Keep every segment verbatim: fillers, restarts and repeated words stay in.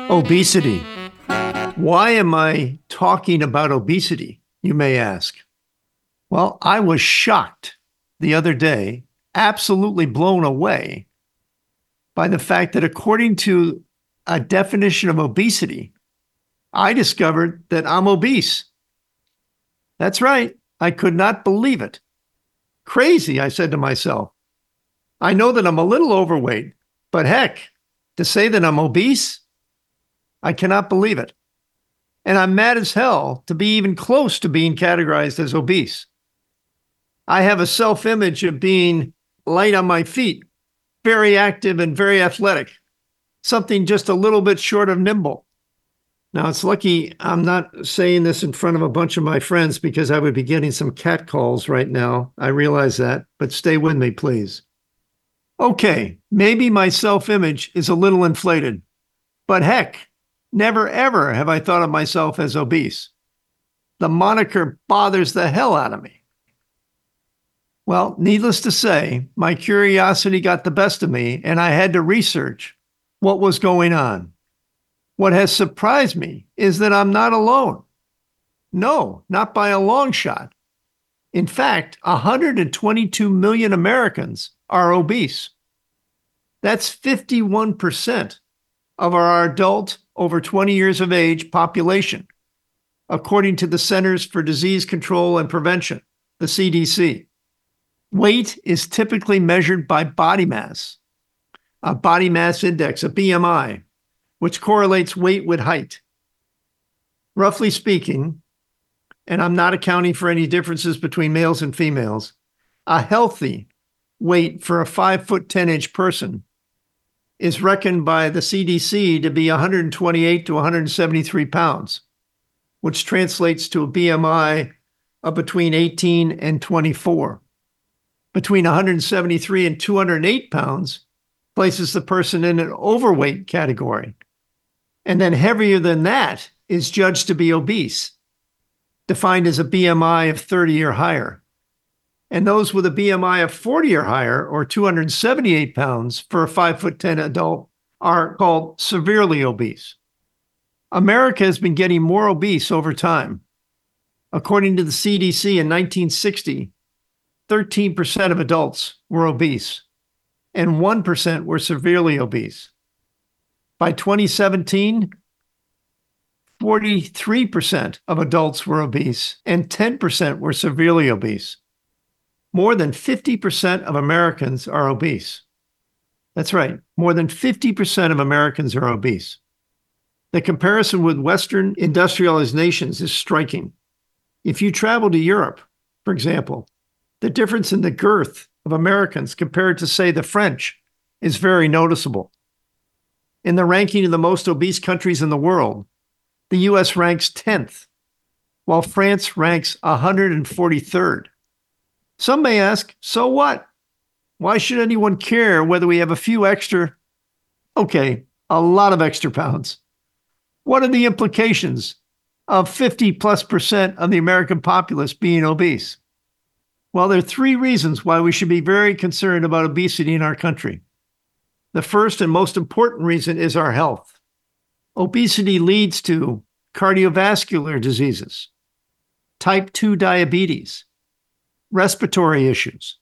Obesity. Why am I talking about obesity, you may ask? Well, I was shocked the other day, absolutely blown away by the fact that according to a definition of obesity, I discovered that I'm obese. That's right. I could not believe it. Crazy, I said to myself. I know that I'm a little overweight, but heck, to say that I'm obese, I cannot believe it. And I'm mad as hell to be even close to being categorized as obese. I have a self-image of being light on my feet, very active and very athletic, something just a little bit short of nimble. Now, it's lucky I'm not saying this in front of a bunch of my friends because I would be getting some catcalls right now. I realize that, but stay with me, please. Okay, maybe my self-image is a little inflated, but heck, never ever have I thought of myself as obese. The moniker bothers the hell out of me. Well, needless to say, my curiosity got the best of me, and I had to research what was going on. What has surprised me is that I'm not alone. No, not by a long shot. In fact, one hundred twenty-two million Americans are obese. That's fifty-one percent of our adult over twenty years of age population, according to the Centers for Disease Control and Prevention, the C D C. Weight is typically measured by body mass, a body mass index, a B M I, which correlates weight with height. Roughly speaking, and I'm not accounting for any differences between males and females, a healthy weight for a five foot ten inch person is reckoned by the C D C to be one hundred twenty-eight to one hundred seventy-three pounds, which translates to a B M I of between eighteen and twenty-four. Between one hundred seventy-three and two hundred eight pounds places the person in an overweight category. And then heavier than that is judged to be obese, defined as a B M I of thirty or higher. And those with a B M I of forty or higher, or two hundred seventy-eight pounds for a five foot ten adult, are called severely obese. America has been getting more obese over time. According to the C D C in nineteen sixty, thirteen percent of adults were obese, and one percent were severely obese. By twenty seventeen, forty-three percent of adults were obese, and ten percent were severely obese. More than fifty percent of Americans are obese. That's right, more than fifty percent of Americans are obese. The comparison with Western industrialized nations is striking. If you travel to Europe, for example, the difference in the girth of Americans compared to, say, the French is very noticeable. In the ranking of the most obese countries in the world, the U S ranks tenth, while France ranks one hundred forty-third. Some may ask, so what? Why should anyone care whether we have a few extra, okay, a lot of extra pounds? What are the implications of fifty plus percent of the American populace being obese? Well, there are three reasons why we should be very concerned about obesity in our country. The first and most important reason is our health. Obesity leads to cardiovascular diseases, type two diabetes, respiratory issues,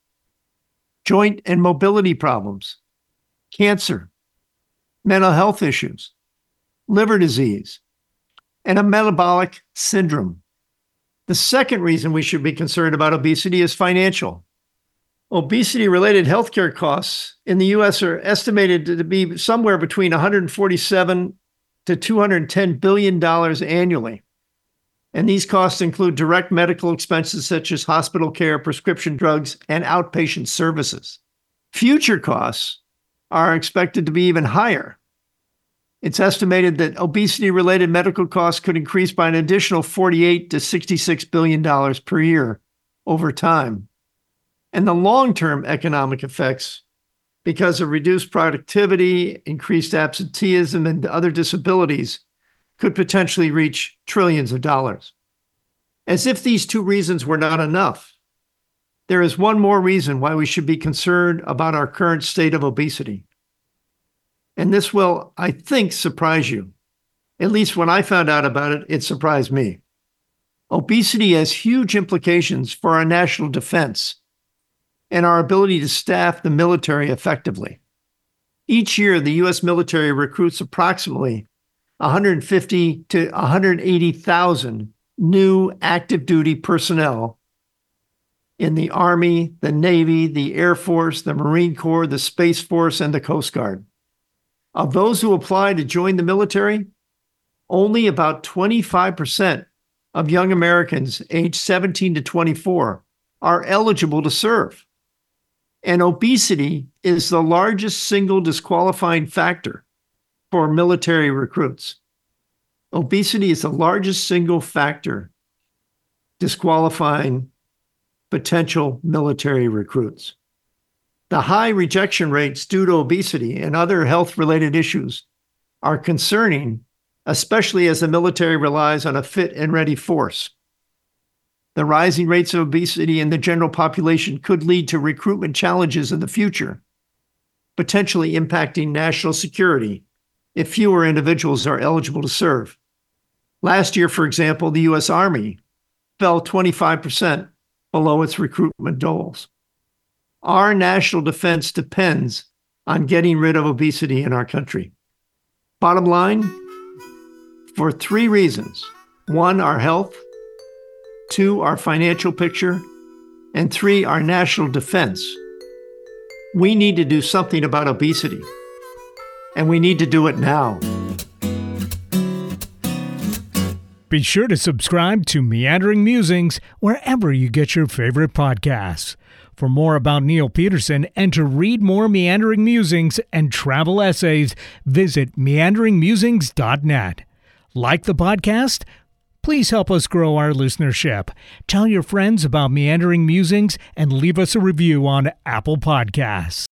joint and mobility problems, cancer, mental health issues, liver disease, and a metabolic syndrome. The second reason we should be concerned about obesity is financial. Obesity-related healthcare costs in the U S are estimated to be somewhere between one hundred forty-seven to two hundred ten billion dollars annually. And these costs include direct medical expenses such as hospital care, prescription drugs, and outpatient services. Future costs are expected to be even higher. It's estimated that obesity-related medical costs could increase by an additional forty-eight to sixty-six billion dollars per year over time. And the long-term economic effects, because of reduced productivity, increased absenteeism, and other disabilities, could potentially reach trillions of dollars. As if these two reasons were not enough, there is one more reason why we should be concerned about our current state of obesity. And this will, I think, surprise you. At least when I found out about it, it surprised me. Obesity has huge implications for our national defense and our ability to staff the military effectively. Each year, the U S military recruits approximately one hundred fifty to one hundred eighty thousand new active duty personnel in the Army, the Navy, the Air Force, the Marine Corps, the Space Force, and the Coast Guard. Of those who apply to join the military, only about twenty-five percent of young Americans aged seventeen to twenty-four are eligible to serve. And obesity is the largest single disqualifying factor for military recruits. Obesity is the largest single factor disqualifying potential military recruits. The high rejection rates due to obesity and other health-related issues are concerning, especially as the military relies on a fit and ready force. The rising rates of obesity in the general population could lead to recruitment challenges in the future, potentially impacting national security if fewer individuals are eligible to serve. Last year, for example, the U S Army fell twenty-five percent below its recruitment goals. Our national defense depends on getting rid of obesity in our country. Bottom line, for three reasons. One, our health. Two, our financial picture. And three, our national defense. We need to do something about obesity. And we need to do it now. Be sure to subscribe to Meandering Musings wherever you get your favorite podcasts. For more about Neil Peterson and to read more Meandering Musings and travel essays, visit meandering musings dot net. Like the podcast? Please help us grow our listenership. Tell your friends about Meandering Musings and leave us a review on Apple Podcasts.